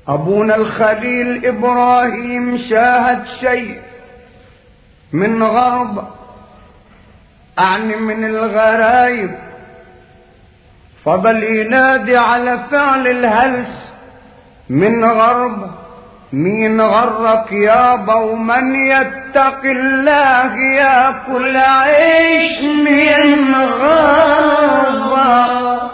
أبونا الخليل إبراهيم شاهد شيء من غرب، أعني من الغرايب، فضل ينادي على فعل الهلس من غرب. مين غرك يابا ومن يتق الله ياكل عيش من غربة.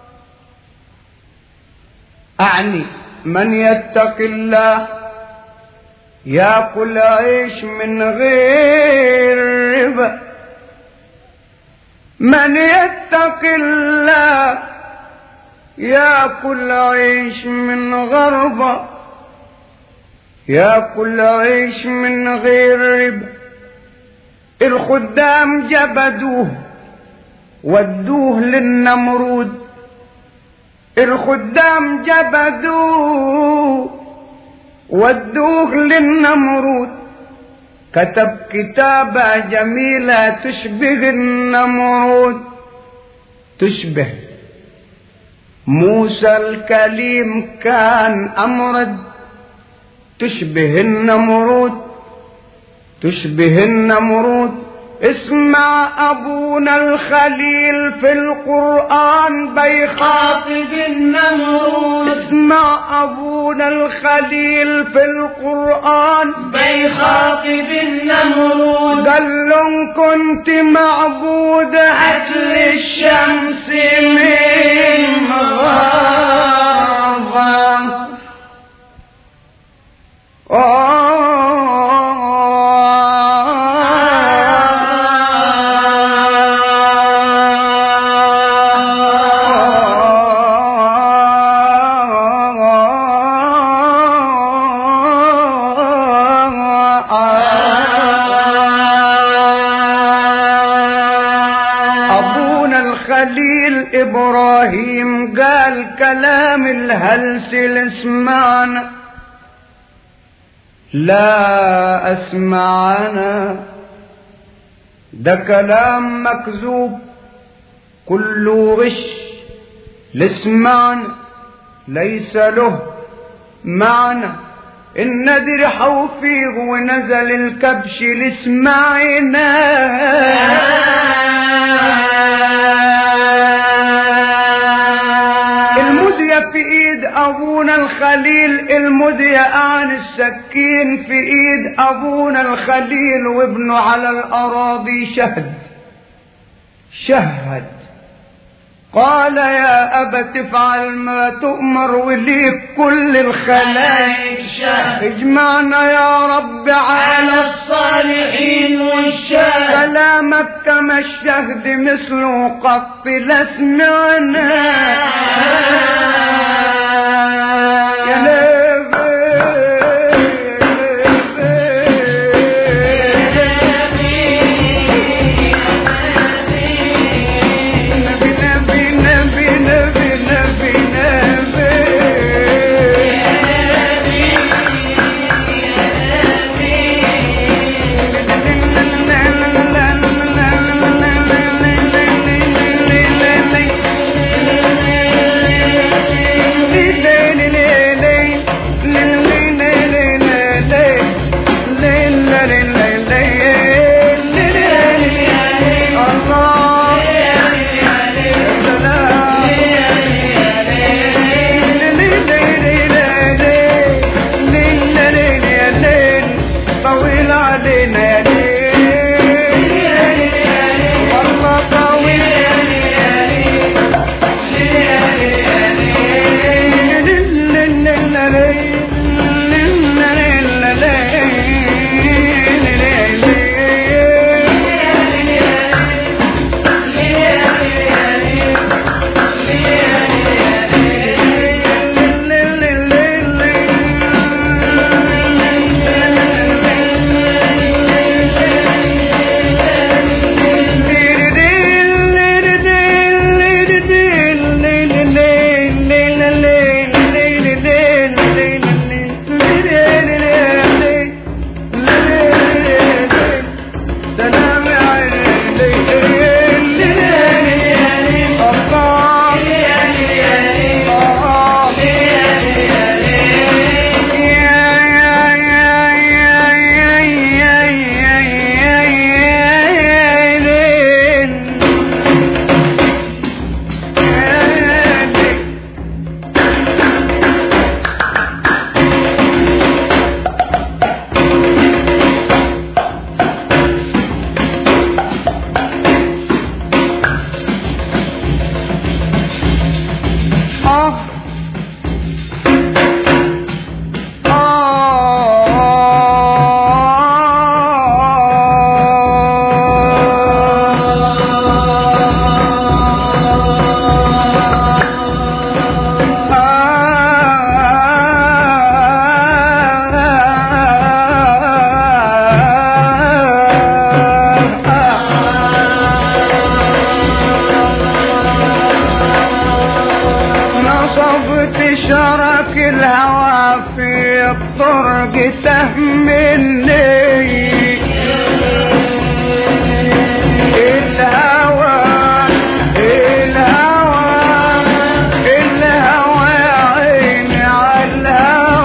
أعني من يتق الله ياكل عيش من غير ربا. من يتق الله ياكل عيش من غربة، ياكل عيش من غير ربا. الخدام جبدوه ودوه للنمرود، الخدام جبدوه ودوه للنمرود. كتب كتابة جميلة تشبه النمرود، تشبه موسى الكليم كان أمرد، تشبه النمرود، تشبه النمرود. اسمع أبونا الخليل في القرآن بيخاطب النمرود، اسمع أبونا الخليل في القرآن بيخاطب النمرود. قال لهم كنت معبود أكل الشمس من غربة. إبراهيم قال كلام الهلس لاسمعنا، لا أسمعنا، ده كلام مكذوب كله غش. لاسمعنا ليس له معنى. النذر حوفيه ونزل الكبش لاسمعنا. في ايد ابونا الخليل، المدية عن السكين في ايد ابونا الخليل، وابنه على الاراضي شهد شهد. قال يا أبت افعل ما تؤمر وليك كل الخلائق شهد. اجمعنا يا رب على الصالحين والشهد. كلامك كما الشهد مثله قط لا سمعنا. نصبت شرك الهوى في الطرق تهمني الهوى عيني على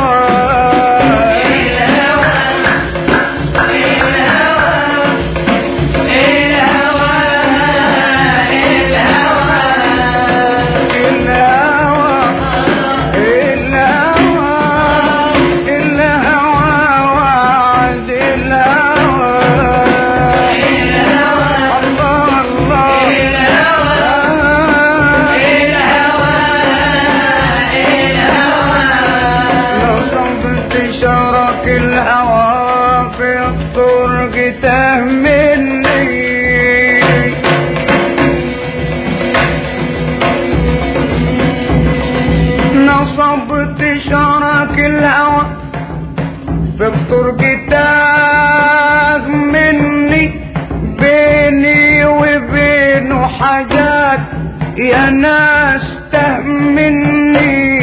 في الطرق تاه مني بيني وبينه حاجات يا ناس تهمني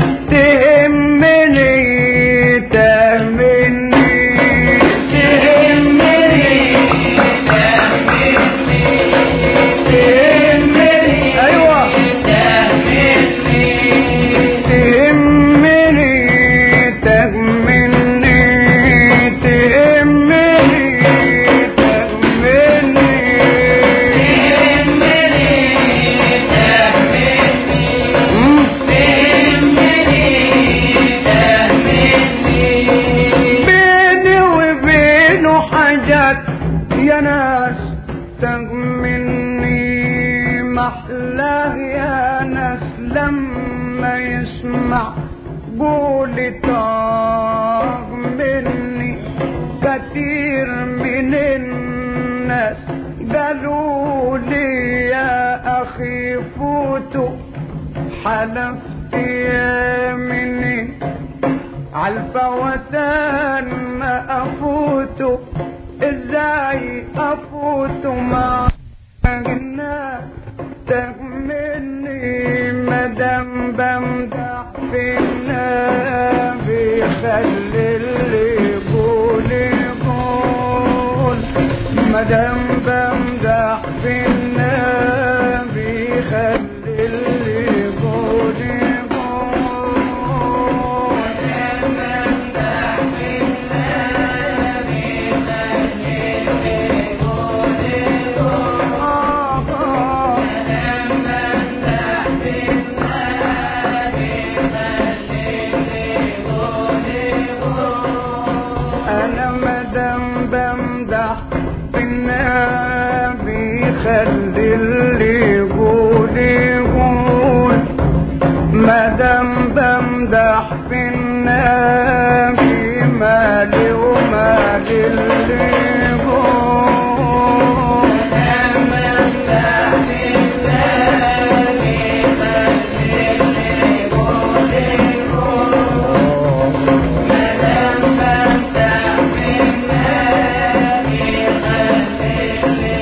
تهمني ايوه يا ناس تهمني محلاه يا ناس لما يسمع قولي طمني كتير من الناس قالوا لي يا اخي فوتوا حلفت يميني عالفوتان ما افوتوا ازاي افوت مع الناس تهمني مدام بمدح في النبي خلي اللي يقول يقول مدام بمدح في النبي خلي اللي يقول خلي اللي يقول يقول مادام بمدح في النبي مالي ومالي اللي يقول مادام بمدح في النبي مالي اللي يقول يقول مادام بمدح في النبي خلي اللي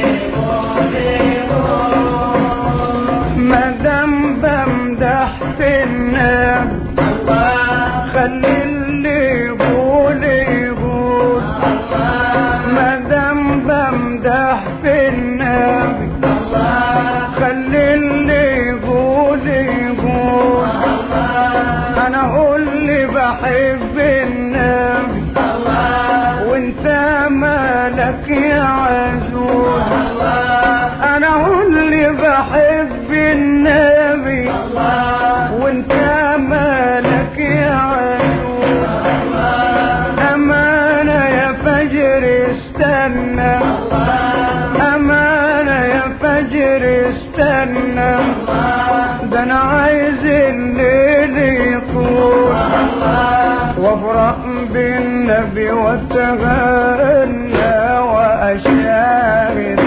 مادام بمدح في النبي خلي اللي يقول يقول مادام بمدح في النبي خلي اللي يقول يقول انا اقول لي بحب النبي وانت مالك يا عزوز انا اقول لي بحب النبي وانت مالك يا عزوز امانه يا فجر استنى امانه يا فجر استنى ده انا عايز الليل يطول وافرح بالنبي واتغنى واشاهد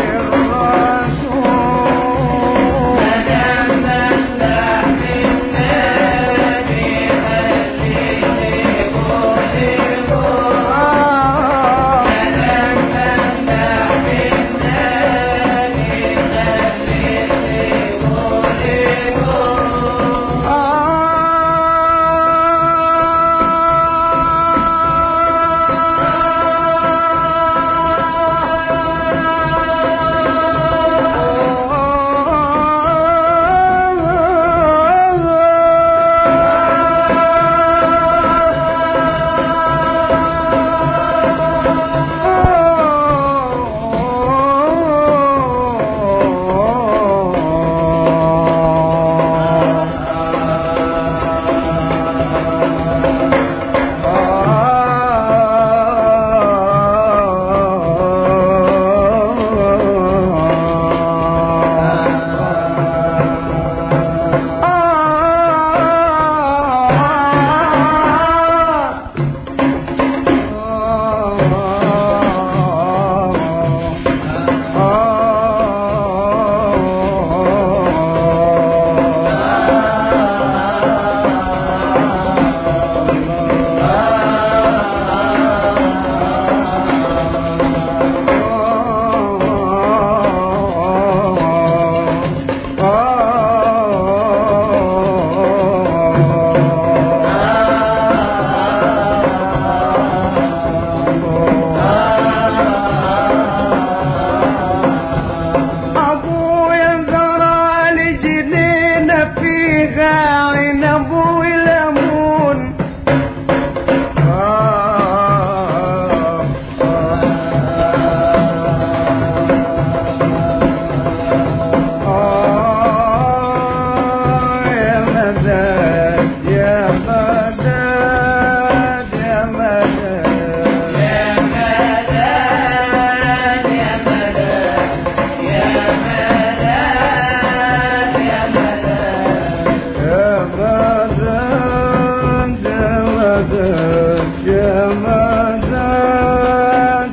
جمالات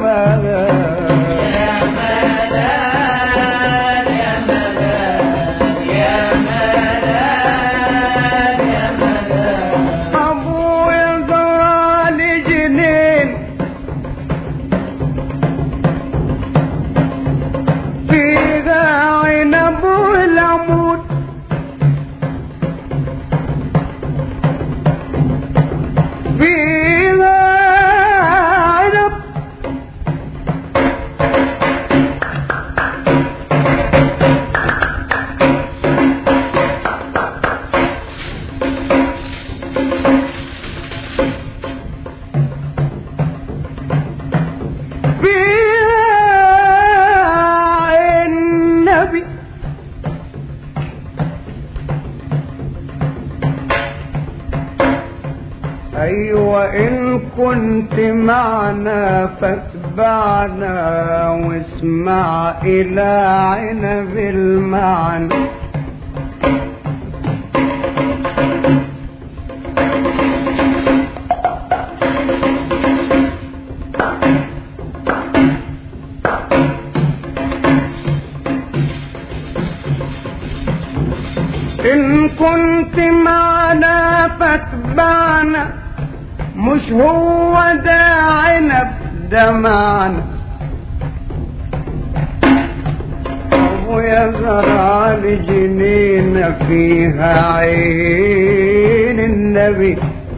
ابويا زرالي جنين فيها عنب والعمود فيها عنب النبي ايوه ان كنت معنا فاتبعنا واسمع الى عنب المعنى إن كنت معنا فاتبعنا مش هو ده عنب ده معنى أبويا زرعلي جنينة فيها عين النبي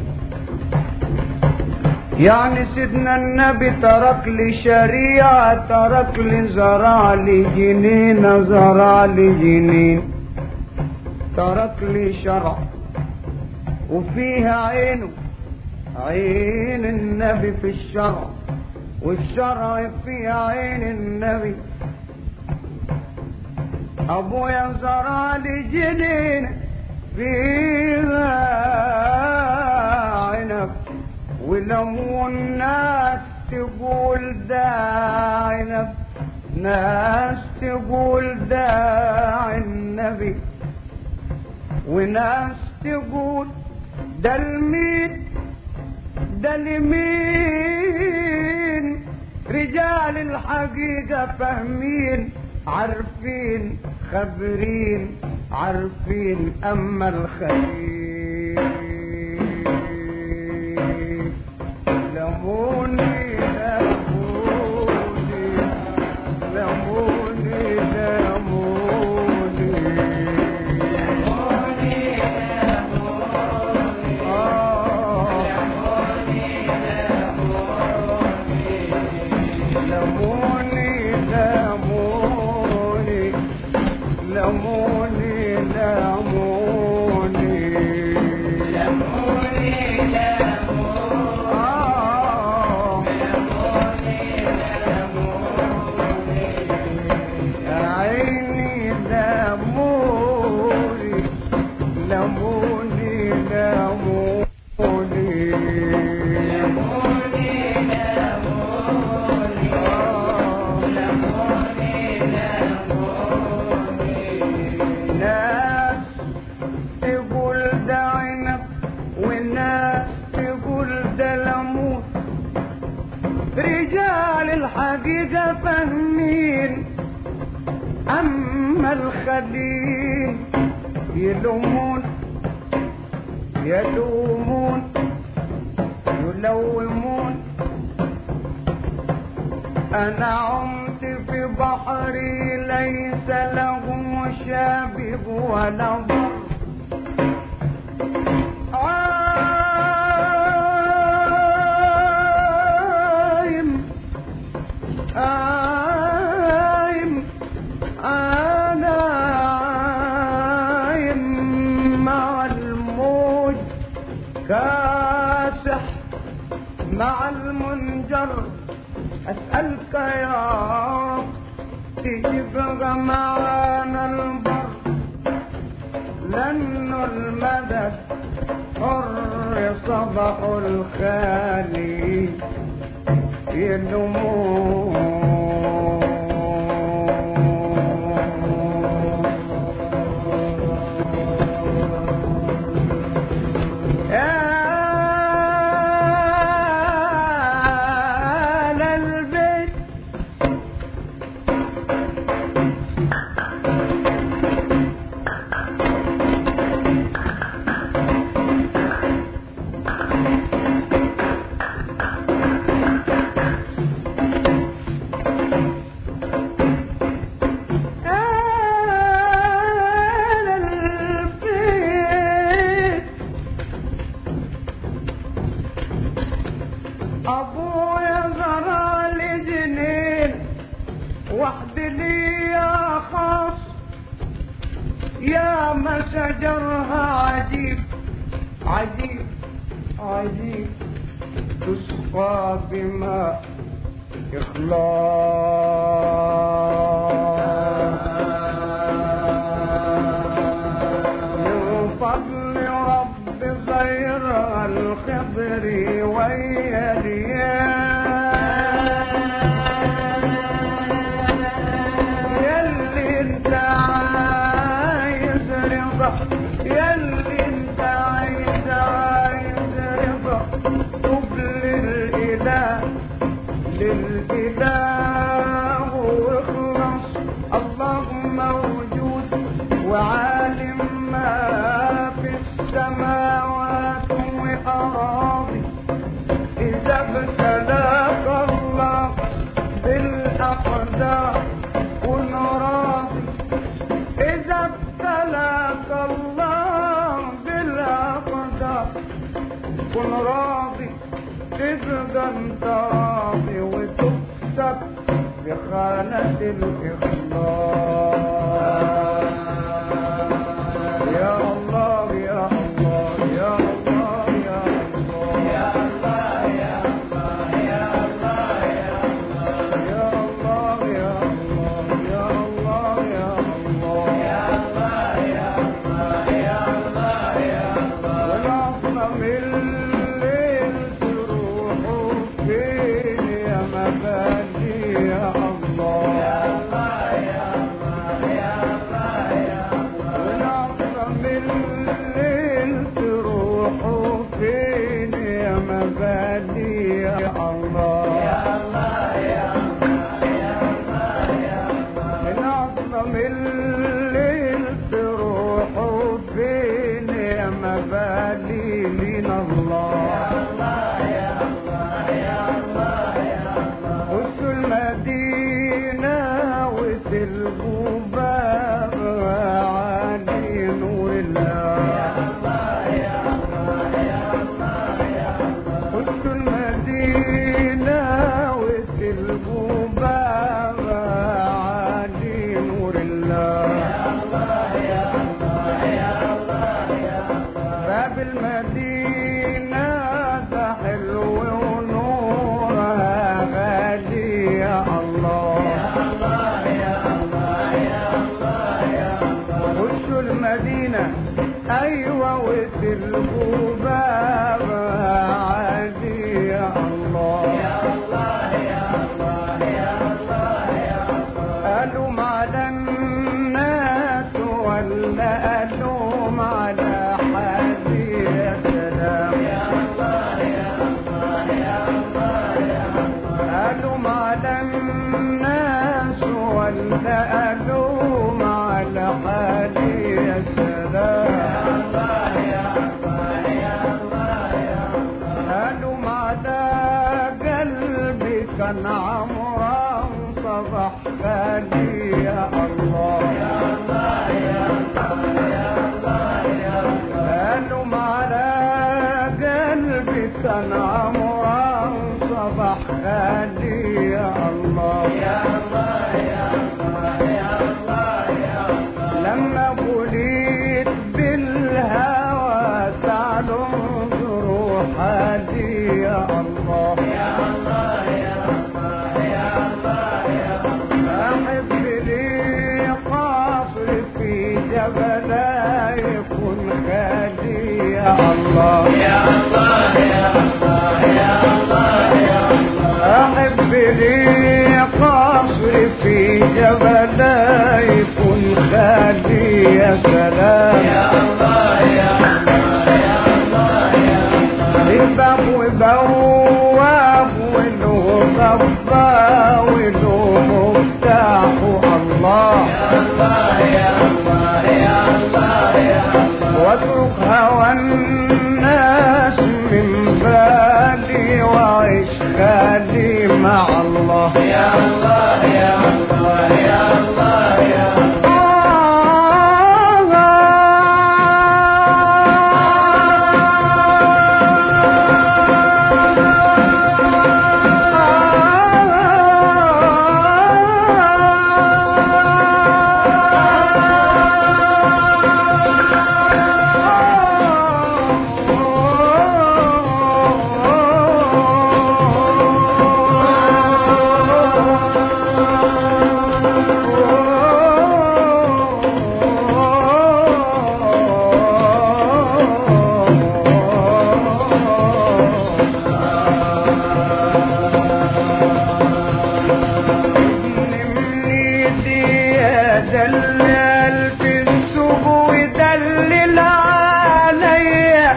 يعني سيدنا النبي ترك لي شريعة ترك لي زرعلي جنينة زرعلي جنين ترك لي شرع وفيها عينه عين النبي في الشرع والشرع فيها عين النبي ابويا زرعلي جنين فيها عنب ولمون ناس تقول ده عنب ناس تقول ده النبي وناس تقول ده المين ده لمين رجال الحقيقة فاهمين عارفين خبرين عارفين اما الخليل لموني لموني لموني الحقيقة فاهمين أما الخليل يلومون يلومون يلومون أنا عمت في بحري ليس له شابه ولا ضر كاسح مع المنجر أسألك يا رب تجيبها معانا البر لأنه المدد حر صبح الخالي يلومون عجيب عجيب تسقى بماء إخلاص من فضل رب غير الخضر واليديان يلي انت عايز رضا يلي انت عايز رضا طب للإله واخلص الله موجود وعالم ما في السماوات والأراضي إذا ابتلاك الله بالأقدار كن راضي إذا ابتلاك الله بالأقدار كن راضي تبقى انت راضي وتكسب بخانة الإخلاص يا الله يا الله يا الله يا الله يا الله يا الله يا الله يا الله يا الله يا الله يا الله يا الله يا الله يا الله يا الله والعظمة من الليل تروحوا فين يا مبادئ يا الله يا الله يا الله يا الله يا الله والعظمة من الليل تروحوا فين يا مبادئ يا الله يا الله يا الله يا الله يا الله والعظمة من الليل تروحوا فين يا مبادئ من الله يا الله يا الله يا الله يا الله خش المدينة وتلقوا باب عالي نور الله يا الله يا الله يا الله يا الله خش المدينة وتلقوا باب عالي نور الله يا الله يا الله يا الله يا الله باب المدينة ده حلو ونورها غالي يا الله يا الله يا الله يا الله يا الله خشوا المدينة أيوة وتلقوا بابها عادي يا الله يا الله يا الله يا الله يا الله ألوم على الناس ولا ألوم على حالي يا سلام يا الله يا الله يا الله يا الله ألوم على الناس ولا ألوم على حالي يا سلام يا الله يا الله يا الله يا الله ألوم على قلبي كان عمران صبح خالي يا الله يا الله يا الله يا الله يا الله ألوم على قلبي كان عمران صبح خالي يا الله يا الله يا الله يا الله يا الله لما بليت بالهوى تعالوا انظروا حالي يا الله يا الله يا الله يا الله يا الله أحب لي قصر في جبل يكون خالي يا الله يا الله يا الله يا الله يا الله أحب لي قصر في جبل يكون خالي يا سلام يا الله يا الله يا الله يا الله باب وبواب وله ضبا وله مفتاح الله يا الله يا الله يا الله يا الله واترك هوى الناس من بالي وعيش خالي مع الله يا الله يا الله يا الله يا الله عليا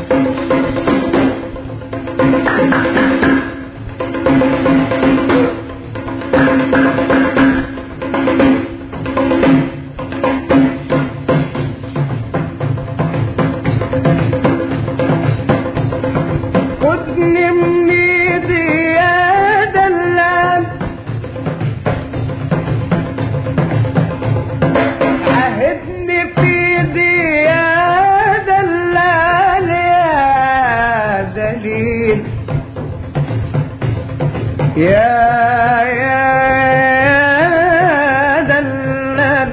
خدني من ايدي يا دلال عهدني في ايدي يا دلال يا دليل يا دلال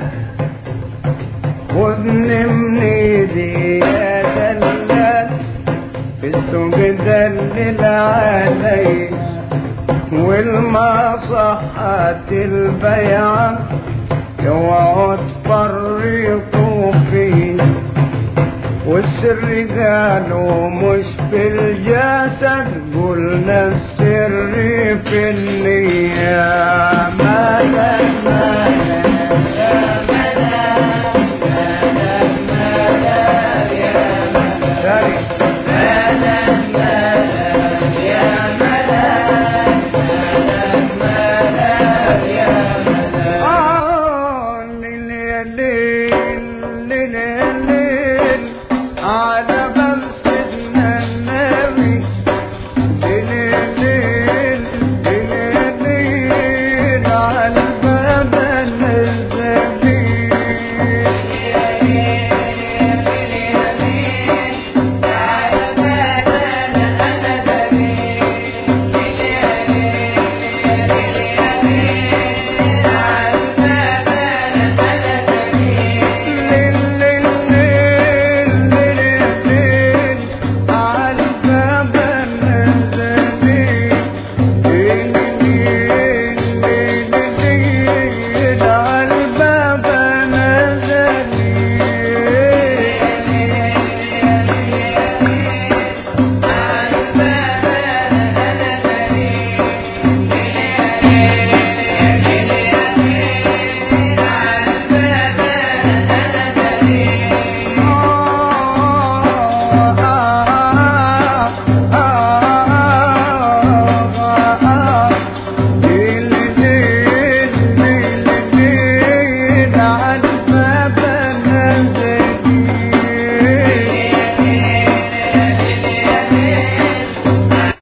خدني من ايدي يا دلال في السوق دلل علي والمصحات البيعة اوعوا تفرقوا فيه والسر قالوا مش في الجسد قلنا السر في النية.